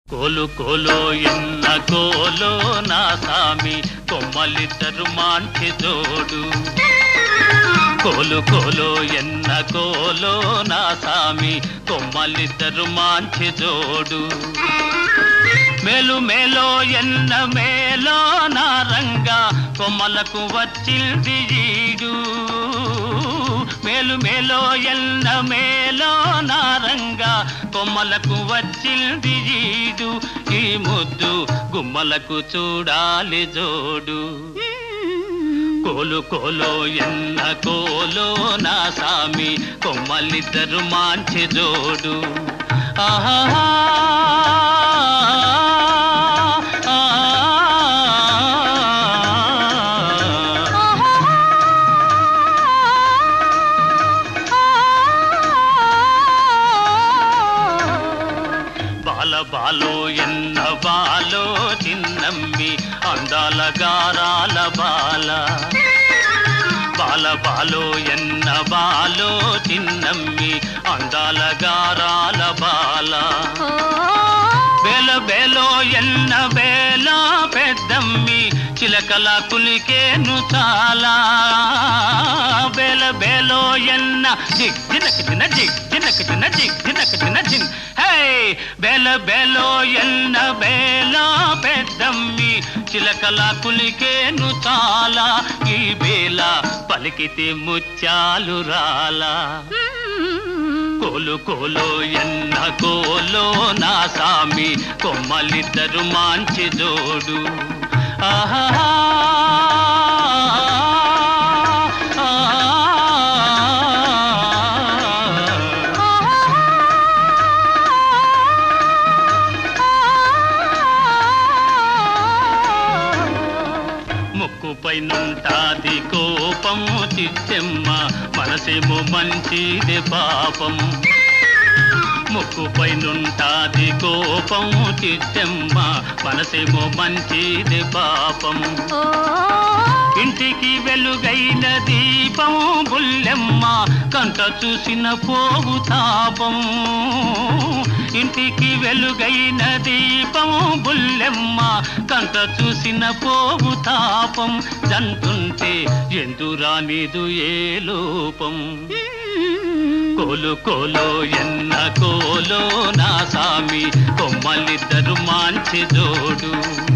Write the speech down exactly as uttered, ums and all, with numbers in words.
కోలు కోలో ఎన్న కోలో నా సామి కొమ్మలిద్దరు మాంచి జోడు. కోలు కోలో ఎన్న కోలో నా సామి కొమ్మలిద్దరు మాంచి జోడు. మేలు మేలో ఎన్న మేలో నా రంగా కొమ్మలకు వచ్చింది ఈడు. మేలు మేలో ఎన్న మేలో నా రంగా కొమ్మలకు వచ్చింది ఈడు. ఈ ముద్దు గుమ్మలకు చూడాలి జోడు. కోలు కోలో ఎన్న కోలో నా సామి కొమ్మలిద్దరు మాంచి జోడు. ఆహా బాల బాలో ఎన్న బాలో చిన్నమ్మి అందాల గారాల బాల. బాల బాలో ఎన్న బాలో చిన్నమ్మి అందాల గారాల బాల. బేల బేలో ఎన్న బేల పెద్దమ్మి చిలకల కులికేను చాలా. బేల బేలో ఎన్న జిగ్ జినక జిన జిగ్ జినక జిన జిగ్ జినక జిన జిన్. హే బేల బేలో ఎన్న బేల పెద్దమ్మి చిలకల కులికేను చాలా. ఈ బేల పలికితే ముత్యాలు రాలా. కోలు కోలో ఎన్న కోలో నా సామి కొమ్మలిద్దరు మాంచి జోడు. ఆహా ముక్కుపై నుంటాది కోపము చిత్తెమ్మ మనసేమో మంచిది పాపం. ముక్కుపై నుంటాది కోపము చిత్తెమ్మ మనసేమో మంచిది పాపం. ఇంటికి వెలుగైన దీపం బుల్లెమ్మ కంట చూసిన పోవు తాపం. ఇంటికి వెలుగైన దీపం బుల్లెమ్మ కంట చూసిన పోవు తాపం. జంటుంటే ఎందురానిదు ఏ లోపం. కోలు కోలో ఎన్న కోలో నా సామి కొమ్మలిద్దరు మాంచి జోడు.